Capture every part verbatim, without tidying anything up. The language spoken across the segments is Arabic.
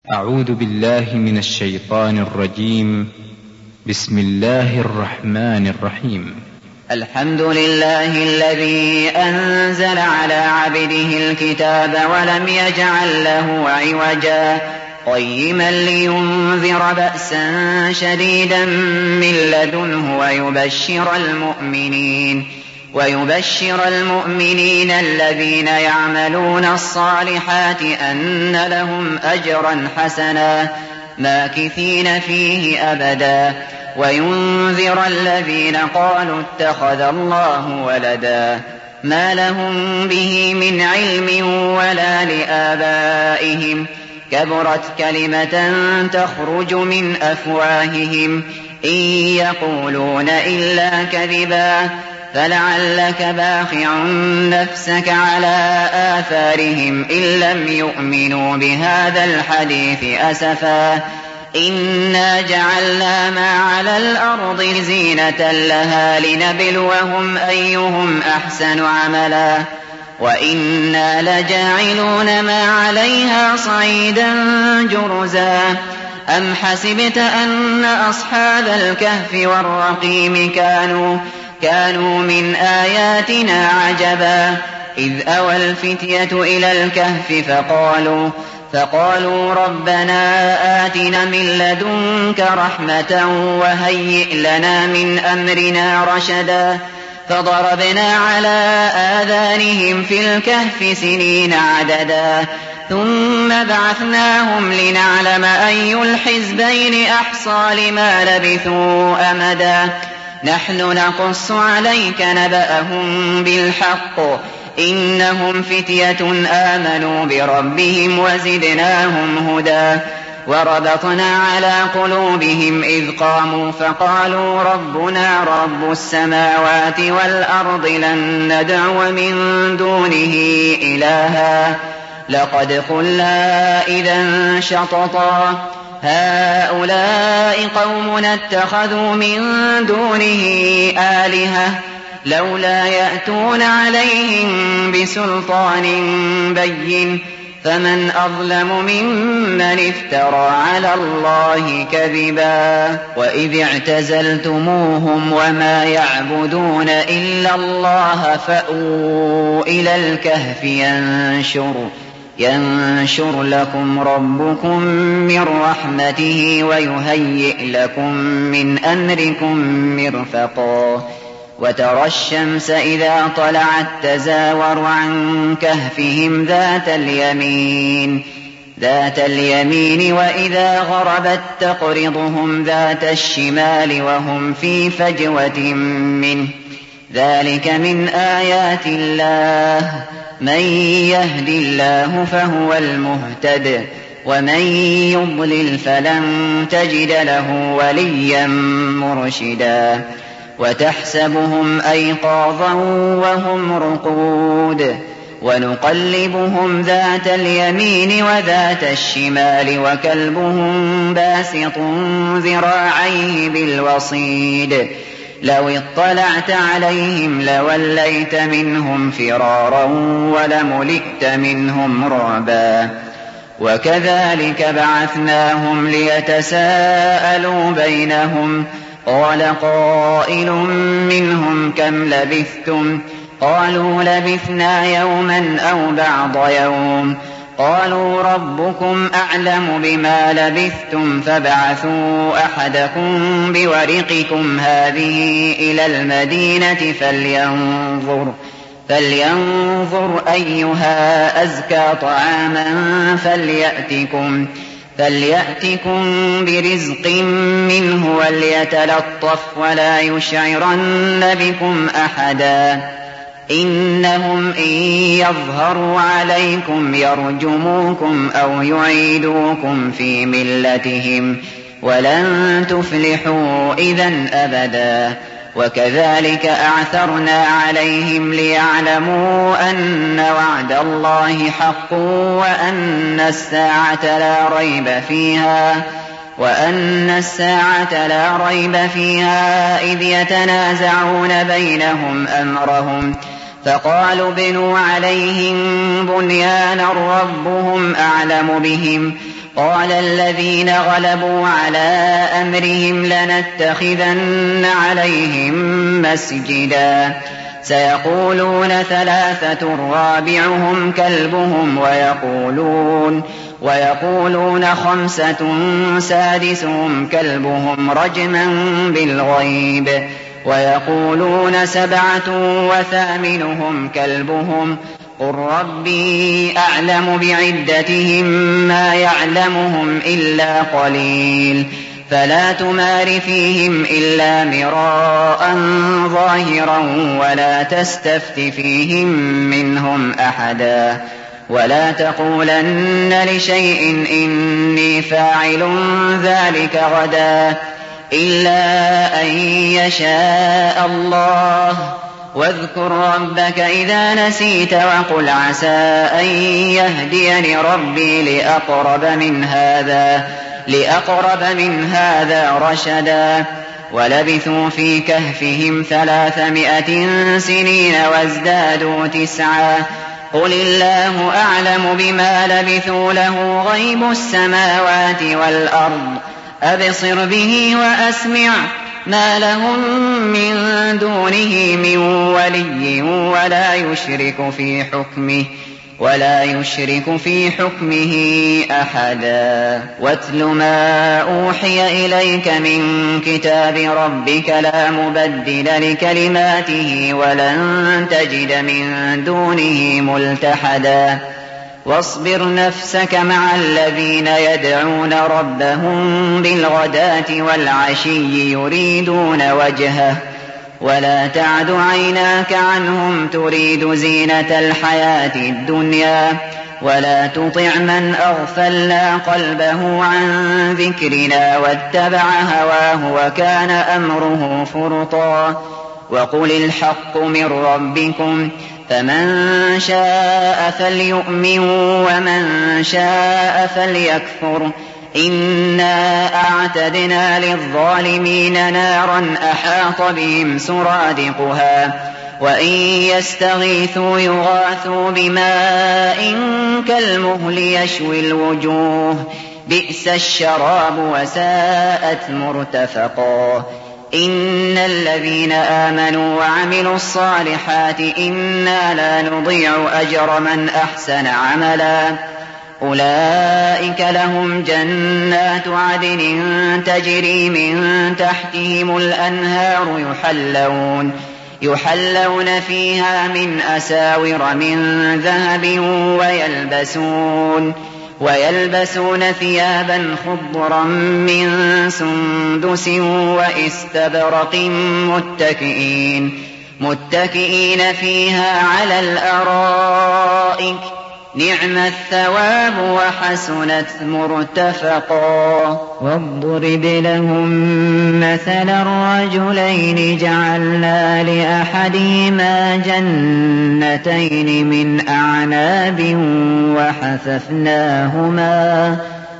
أعوذ بالله من الشيطان الرجيم. بسم الله الرحمن الرحيم. الحمد لله الذي أنزل على عبده الكتاب ولم يجعل له عوجا قيما لينذر بأسا شديدا من لدنه ويبشر المؤمنين ويبشر المؤمنين الذين يعملون الصالحات أن لهم أجرا حسنا ماكثين فيه أبدا وينذر الذين قالوا اتخذ الله ولدا ما لهم به من علم ولا لآبائهم كبرت كلمة تخرج من أفواههم إن يقولون إلا كذبا فلعلك باخع نفسك على آثارهم إن لم يؤمنوا بهذا الحديث أسفا إنا جعلنا ما على الأرض زينة لها لنبلوهم أيهم أحسن عملا وإنا لجاعلون ما عليها صعيدا جرزا أم حسبت أن أصحاب الكهف والرقيم كانوا كانوا من آياتنا عجبا إذ أوى الفتية إلى الكهف فقالوا فقالوا ربنا آتنا من لدنك رحمة وهيئ لنا من أمرنا رشدا فضربنا على آذانهم في الكهف سنين عددا ثم بعثناهم لنعلم أي الحزبين أحصى لما لبثوا أمدا نحن نقص عليك نبأهم بالحق إنهم فتية آمنوا بربهم وزدناهم هدى وربطنا على قلوبهم إذ قاموا فقالوا ربنا رب السماوات والأرض لن ندعو من دونه إلها لقد قلنا إذا شططا هؤلاء قومنا اتخذوا من دونه آلهة لولا يأتون عليهم بسلطان بين فمن أظلم ممن افترى على الله كذبا وإذ اعتزلتموهم وما يعبدون إلا الله فأووا إلى الكهف ينشر ينشر لكم ربكم من رحمته ويهيئ لكم من أمركم مرفقا وترى الشمس إذا طلعت تزاور عن كهفهم ذات اليمين ذات اليمين وإذا غربت تقرضهم ذات الشمال وهم في فجوة منه ذلك من آيات الله من يهد الله فهو المهتد ومن يضلل فلن تجد له وليا مرشدا وتحسبهم أيقاظا وهم رقود ونقلبهم ذات اليمين وذات الشمال وكلبهم باسط ذراعيه بالوصيد لو اطلعت عليهم لوليت منهم فرارا ولملئت منهم رعبا وكذلك بعثناهم ليتساءلوا بينهم قال قائل منهم كم لبثتم قالوا لبثنا يوما أو بعض يوم قالوا ربكم أعلم بما لبثتم فابعثوا أحدكم بورقكم هذه إلى المدينة فلينظر فلينظر أيها أزكى طعاما فليأتكم فليأتكم برزق منه وليتلطف ولا يشعرن بكم أحدا إنهم إن يظهروا عليكم يرجموكم أو يعيدوكم في ملتهم ولن تفلحوا إذن أبدا وكذلك أعثرنا عليهم ليعلموا أن وعد الله حق وأن الساعة لا ريب فيها وأن الساعة لا ريب فيها إذ يتنازعون بينهم أمرهم فقالوا ابنوا عليهم بنيانا ربهم أعلم بهم قال الذين غلبوا على أمرهم لنتخذن عليهم مسجدا سيقولون ثلاثة رابعهم كلبهم ويقولون, ويقولون خمسة سادسهم كلبهم رجما بالغيب ويقولون سبعة وثامنهم كلبهم قل ربي أعلم بعدتهم ما يعلمهم إلا قليل فلا تمار فيهم إلا مراء ظاهرا ولا تستفت فيهم منهم أحدا ولا تقولن لشيء إني فاعل ذلك غدا إلا أن يشاء الله واذكر ربك إذا نسيت وقل عسى أن يهديني ربي لأقرب من هذا لأقرب من هذا رشدا ولبثوا في كهفهم ثلاثمائة سنين وازدادوا تسعا قل الله أعلم بما لبثوا له غيب السماوات والأرض أبصر به وأسمع ما لهم من دونه من ولي ولا يشرك في حكمه ولا يشرك في حكمه أحدا واتل ما أوحي إليك من كتاب ربك لا مبدل لكلماته ولن تجد من دونه ملتحدا واصبر نفسك مع الذين يدعون ربهم بالغداة والعشي يريدون وجهه ولا تعد عيناك عنهم تريد زينة الحياة الدنيا ولا تطع من أغفلنا قلبه عن ذكرنا واتبع هواه وكان أمره فرطا وقل الحق من ربكم فمن شاء فليؤمن ومن شاء فليكفر إنا أعتدنا للظالمين نارا أحاط بهم سرادقها وإن يستغيثوا يغاثوا بماء كالمهل يشوي الوجوه بئس الشراب وساءت مرتفقا إن الذين آمنوا وعملوا الصالحات إنا لا نضيع أجر من أحسن عملا أولئك لهم جنات عدن تجري من تحتهم الأنهار يحلون, يحلون فيها من أساور من ذهب ويلبسون, ويلبسون ثيابا خضرا من سندس واستبرق متكئين, متكئين فيها على الأرائك نعم الثواب وحسنت مرتفقا واضرب لهم مثل الرجلين جعلنا لأحدهما جنتين من أعناب وحففناهما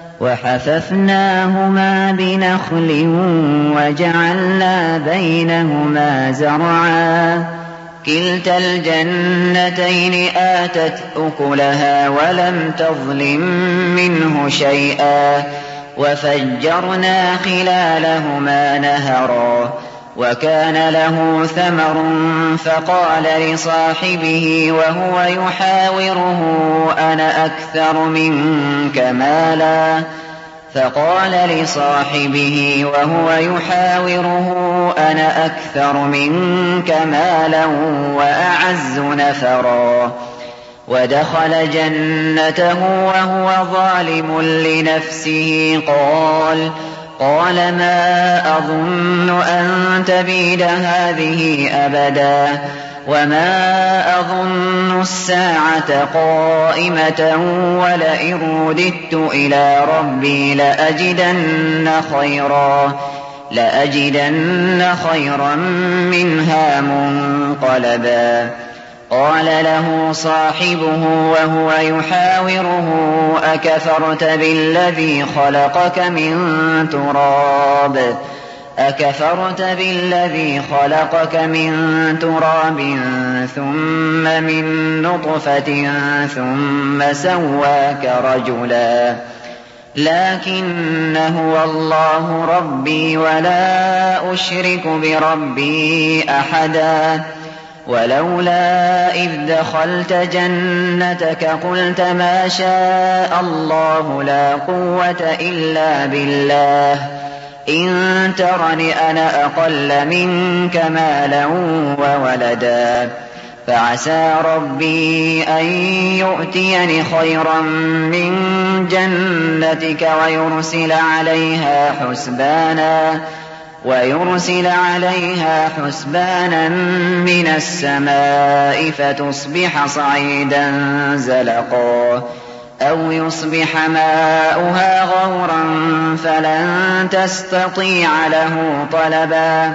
وحففناهما بنخل وجعلنا بينهما زرعا كلتا الجنتين آتت أكلها ولم تظلم منه شيئا وفجرنا خلالهما نهرا وكان له ثمر فقال لصاحبه وهو يحاوره أنا أكثر منك مالا فقال لصاحبه وهو يحاوره أنا أكثر منك مالا وأعز نفرا ودخل جنته وهو ظالم لنفسه قال قال ما أظن أن تبيد هذه أبدا وما أظن الساعة قائمة ولئن رددت إلى ربي لأجدن خيرا لأجدن خيرا منها منقلبا قال له صاحبه وهو يحاوره أكفرت بالذي خلقك من تراب أكفرت بالذي خلقك من تراب ثم من نطفة ثم سواك رجلا لكن هو الله ربي ولا أشرك بربي أحدا ولولا إذ دخلت جنتك قلت ما شاء الله لا قوة إلا بالله إن ترني أنا أقل منك مالا وولدا فعسى ربي أن يؤتيني خيرا من جنتك ويرسل عليها حسبانا ويرسل عليها حسبانا من السماء فتصبح صعيدا زلقا أو يصبح ماؤها غورا فلن تستطيع له طلبا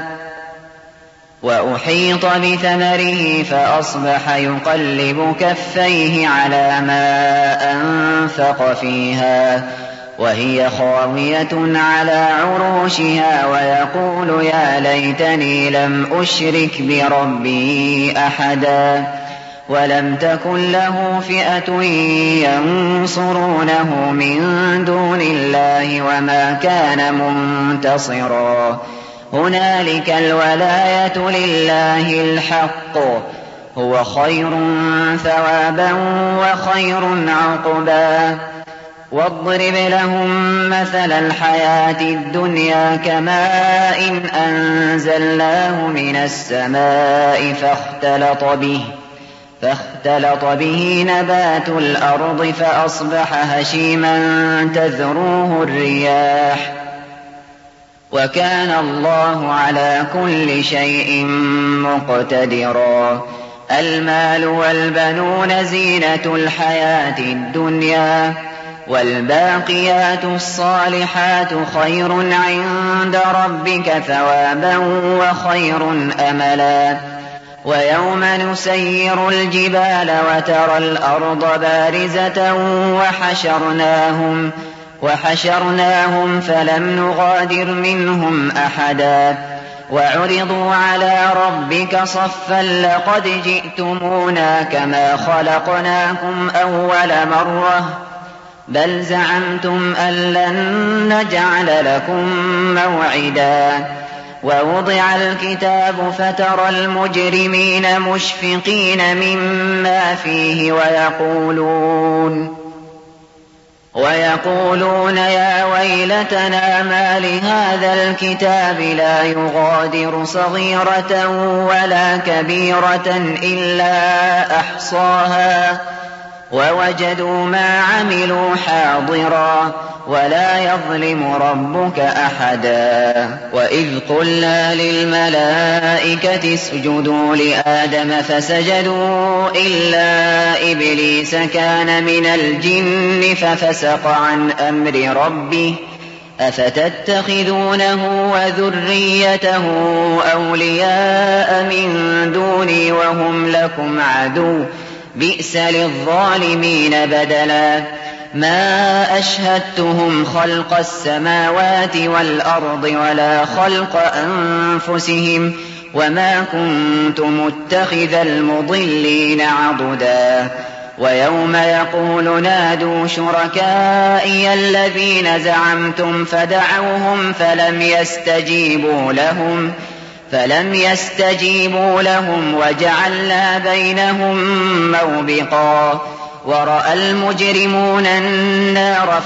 وأحيط بثمره فأصبح يقلب كفيه على ما أنفق فيها وهي خاوية على عروشها ويقول يا ليتني لم أشرك بربي أحدا ولم تكن له فئة ينصرونه من دون الله وما كان منتصرا هنالك الولاية لله الحق هو خير ثوابا وخير عقبا واضرب لهم مثل الحياة الدنيا كماء إن أنزلناه من السماء فاختلط به فاختلط به نبات الأرض فأصبح هشيما تذروه الرياح وكان الله على كل شيء مقتدرا المال والبنون زينة الحياة الدنيا والباقيات الصالحات خير عند ربك ثوابا وخير أملا ويوم نسير الجبال وترى الأرض بارزة وحشرناهم وحشرناهم فلم نغادر منهم أحدا وعرضوا على ربك صفا لقد جئتمونا كما خلقناكم أول مرة بل زعمتم أن لن نجعل لكم موعدا ووضع الكتاب فترى المجرمين مشفقين مما فيه ويقولون ويقولون يا ويلتنا ما لهذا الكتاب لا يغادر صغيرة ولا كبيرة إلا أحصاها ووجدوا ما عملوا حاضرا ولا يظلم ربك أحدا وإذ قلنا للملائكة اسجدوا لآدم فسجدوا إلا إبليس كان من الجن ففسق عن أمر ربه أفتتخذونه وذريته أولياء من دوني وهم لكم عدو بئس للظالمين بدلا ما أشهدتهم خلق السماوات والأرض ولا خلق أنفسهم وما كنت متخذ المضلين عضدا ويوم يقول نادوا شركائي الذين زعمتم فدعوهم فلم يستجيبوا لهم فلم يستجيبوا لهم وجعلنا بينهم موبقا ورأى المجرمون النار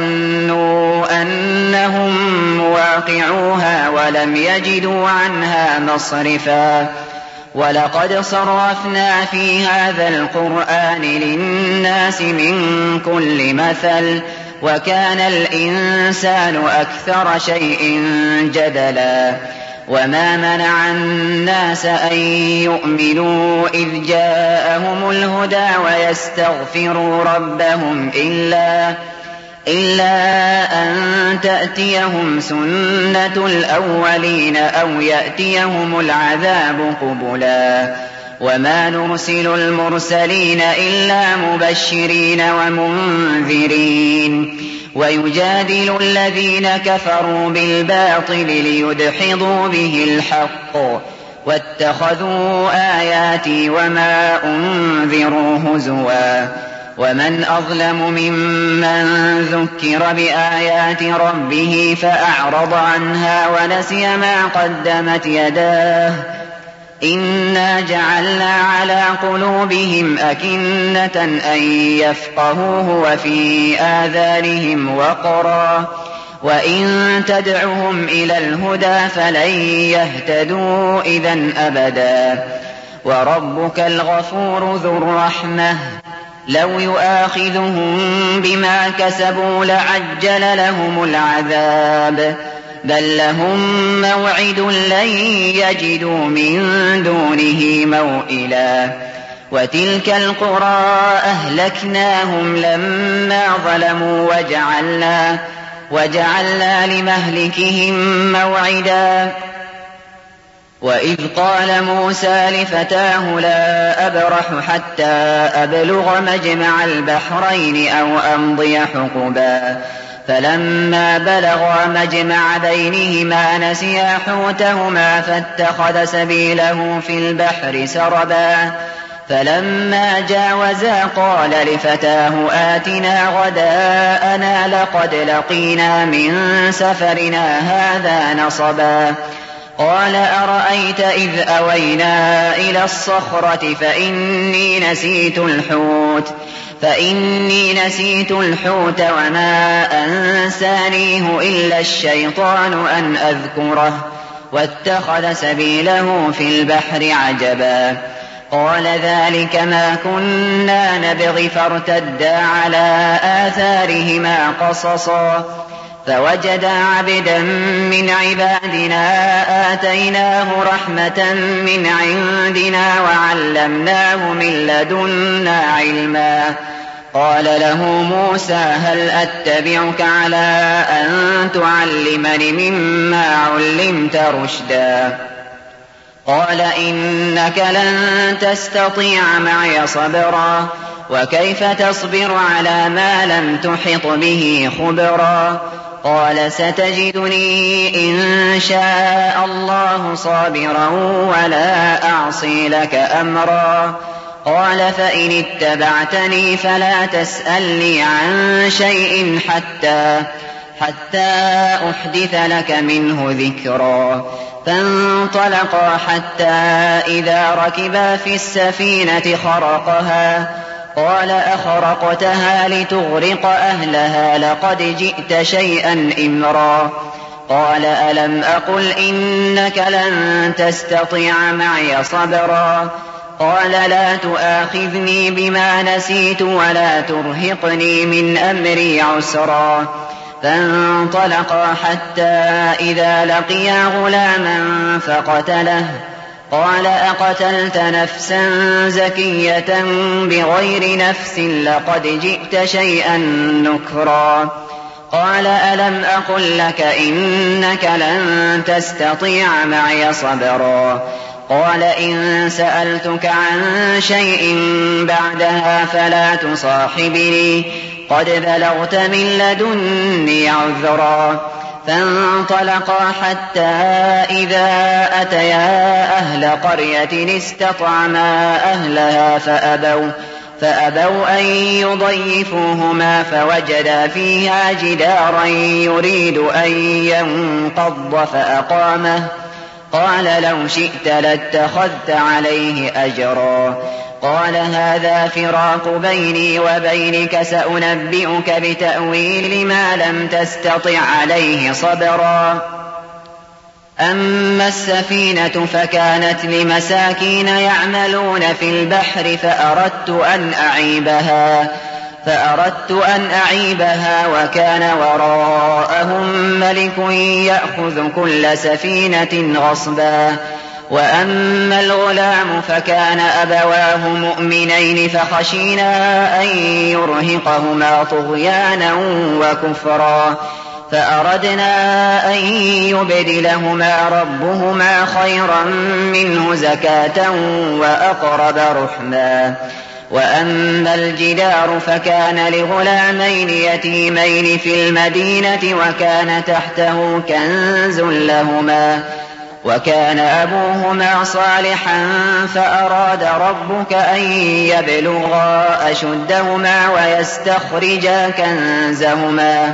فظنوا أنهم مواقعوها ولم يجدوا عنها مصرفا ولقد صرفنا في هذا القرآن للناس من كل مثل وكان الإنسان أكثر شيء جدلا وما منع الناس أن يؤمنوا إذ جاءهم الهدى ويستغفروا ربهم إلا إلا أن تأتيهم سنة الأولين أو يأتيهم العذاب قبلا وما نرسل المرسلين إلا مبشرين ومنذرين ويجادل الذين كفروا بالباطل ليدحضوا به الحق واتخذوا آياتي وما أنذروا هزوا ومن أظلم ممن ذكر بآيات ربه فأعرض عنها ونسي ما قدمت يداه إنا جعلنا على قلوبهم أكنة أن يفقهوه وفي آذانهم وقرا وإن تدعهم إلى الهدى فلن يهتدوا إذا أبدا وربك الغفور ذو الرحمة لو يؤاخذهم بما كسبوا لعجل لهم العذاب بل لهم موعد لن يجدوا من دونه موئلا وتلك القرى أهلكناهم لما ظلموا وجعلنا, وجعلنا لمهلكهم موعدا وإذ قال موسى لفتاه لا أبرح حتى أبلغ مجمع البحرين أو أمضي حقبا فلما بلغا مجمع بينهما نسيا حوتهما فاتخذ سبيله في البحر سربا فلما جاوزا قال لفتاه آتنا غداءنا لقد لقينا من سفرنا هذا نصبا قال أرأيت إذ أوينا إلى الصخرة فإني نسيت الحوت فإني نسيت الحوت وما أنسانيه إلا الشيطان أن أذكره واتخذ سبيله في البحر عجبا قال ذلك ما كنا نبغي فارتدا على آثارهما قصصا فوجدا عبدا من عبادنا آتيناه رحمة من عندنا وعلمناه من لدنا علما قال له موسى هل أتبعك على أن تعلمني مما علمت رشدا قال إنك لن تستطيع معي صبرا وكيف تصبر على ما لم تحط به خبرا قال ستجدني إن شاء الله صابرا ولا أعصي لك أمرا قال فإن اتبعتني فلا تسألني عن شيء حتى حتى أحدث لك منه ذكرا فانطلقا حتى إذا ركبا في السفينة خرقها قال أخرقتها لتغرق أهلها لقد جئت شيئا إمرا قال ألم أقل إنك لن تستطيع معي صبرا قال لا تؤاخذني بما نسيت ولا ترهقني من أمري عسرا فانطلقا حتى إذا لقيا غلاما فقتله قال أقتلت نفسا زكية بغير نفس لقد جئت شيئا نكرا قال ألم أقل لك إنك لن تستطيع معي صبرا قال إن سألتك عن شيء بعدها فلا تصاحبني قد بلغت من لدني عذرا فانطلقا حتى إذا أتيا أهل قرية استطعما أهلها فأبوا, فأبوا أن يضيفوهما فوجدا فيها جدارا يريد أن ينقض فأقامه قال لو شئت لاتخذت عليه أجرا قال هذا فراق بيني وبينك سأنبئك بتأويل ما لم تستطع عليه صبرا أما السفينة فكانت لمساكين يعملون في البحر فأردت أن أعيبها فأردت أن أعيبها وكان وراءهم ملك يأخذ كل سفينة غصبا وأما الغلام فكان أبواه مؤمنين فخشينا أن يرهقهما طغيانا وكفرا فأردنا أن يبدلهما ربهما خيرا منه زكاة وأقرب رحما وأما الجدار فكان لغلامين يتيمين في المدينة وكان تحته كنز لهما وكان أبوهما صالحا فأراد ربك أن يبلغا أشدهما ويستخرجا كنزهما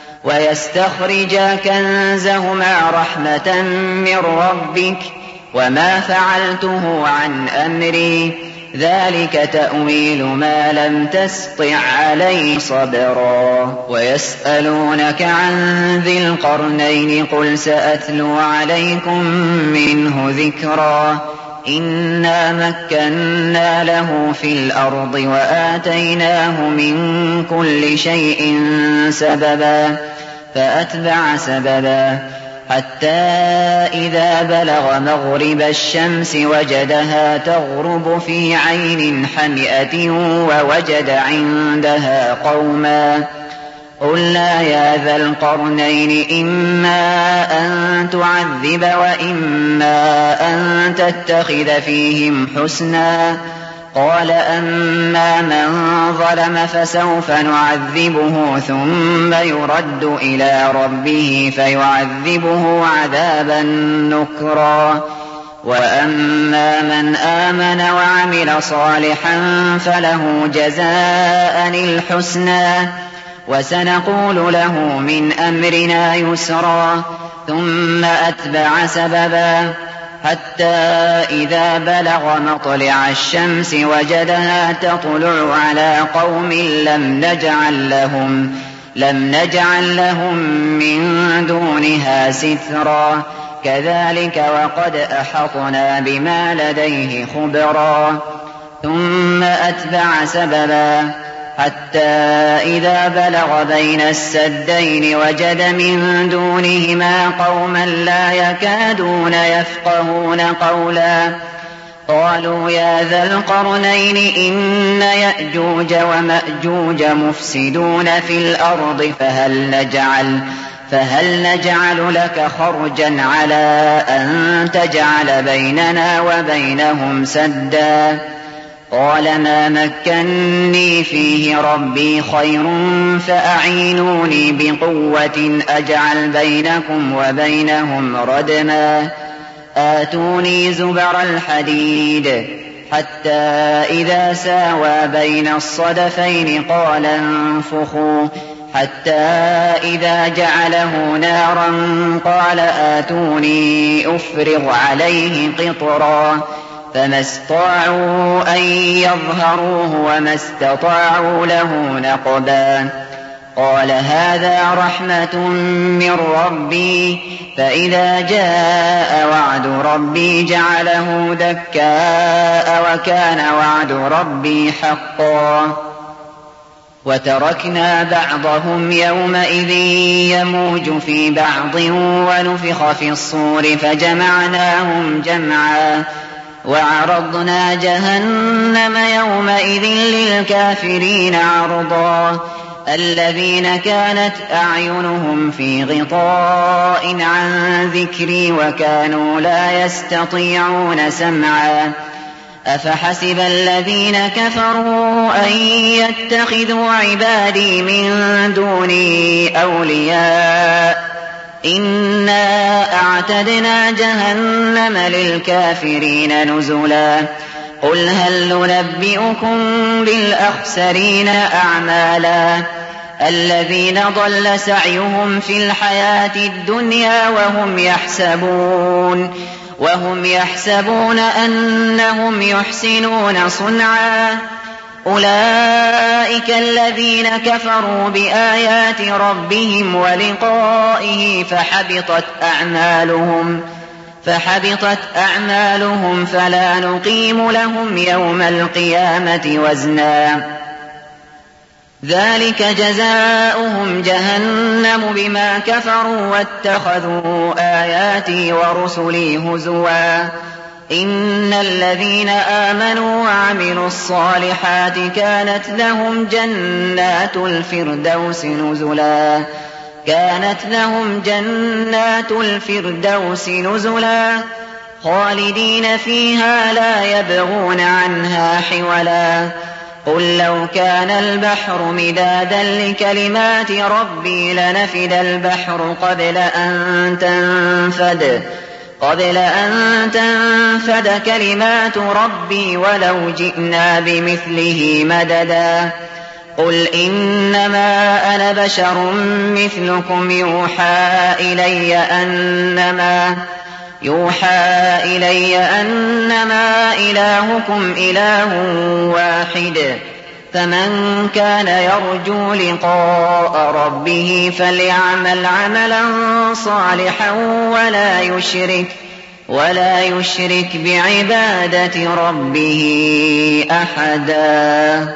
ويستخرجا كنزهما رحمة من ربك وما فعلته عن أمري ذلك تأويل ما لم تسطع عليه صبرا. ويسألونك عن ذي القرنين قل سأتلو عليكم منه ذكرا إنا مكنا له في الأرض وآتيناه من كل شيء سببا فأتبع سببا حتى إذا بلغ مغرب الشمس وجدها تغرب في عين حمئة ووجد عندها قوما قلنا يا ذا القرنين إما أن تعذب وإما أن تتخذ فيهم حسنا قال أما من ظلم فسوف نعذبه ثم يرد إلى ربه فيعذبه عذابا نكرا وأما من آمن وعمل صالحا فله جزاء الحسنى وسنقول له من أمرنا يسرا ثم أتبع سببا حتى إذا بلغ مطلع الشمس وجدها تطلع على قوم لم نجعل لهم لم نجعل لهم من دونها سترا كذلك وقد أحطنا بما لديه خبرا ثم أتبع سببا حتى إذا بلغ بين السدين وجد من دونهما قوما لا يكادون يفقهون قولا قالوا يا ذا القرنين إن يأجوج ومأجوج مفسدون في الأرض فهل نجعل فهل نجعل لك خرجا على أن تجعل بيننا وبينهم سدا قال ما مكني فيه ربي خير فأعينوني بقوة أجعل بينكم وبينهم ردما آتوني زبر الحديد حتى إذا ساوى بين الصدفين قال انفخوا حتى إذا جعله نارا قال آتوني أفرغ عليه قطرا فما استطاعوا أن يظهروه وما استطاعوا له نقبا قال هذا رحمة من ربي فإذا جاء وعد ربي جعله دكاء وكان وعد ربي حقا وتركنا بعضهم يومئذ يموج في بعض ونفخ في الصور فجمعناهم جمعا وعرضنا جهنم يومئذ للكافرين عرضا الذين كانت أعينهم في غطاء عن ذكري وكانوا لا يستطيعون سمعا أفحسب الذين كفروا أن يتخذوا عبادي من دوني أولياء إنا أعتدنا جهنم للكافرين نزلا قل هل ننبئكم بالأخسرين أعمالا الذين ضل سعيهم في الحياة الدنيا وهم يحسبون وهم يحسبون أنهم يحسنون صنعا أولئك الذين كفروا بآيات ربهم ولقائه فحبطت أعمالهم فحبطت أعمالهم فلا نقيم لهم يوم القيامة وزنا ذلك جزاؤهم جهنم بما كفروا واتخذوا آياتي ورسلي هزوا إن الذين آمنوا وعملوا الصالحات كانت لهم جنات الفردوس نزلا كانت لهم جنات الفردوس نزلا خالدين فيها لا يبغون عنها حولا قل لو كان البحر مدادا لكلمات ربي لنفد البحر قبل أن تنفد قبل أن تنفد كلمات ربي ولو جئنا بمثله مددا قل إنما أنا بشر مثلكم يوحى إلي أنما يوحى إلي أنما إلهكم إله واحد فمن كان يرجو لقاء ربه فليعمل عملا صالحا ولا يشرك ولا يشرك بعبادة ربه أحدا.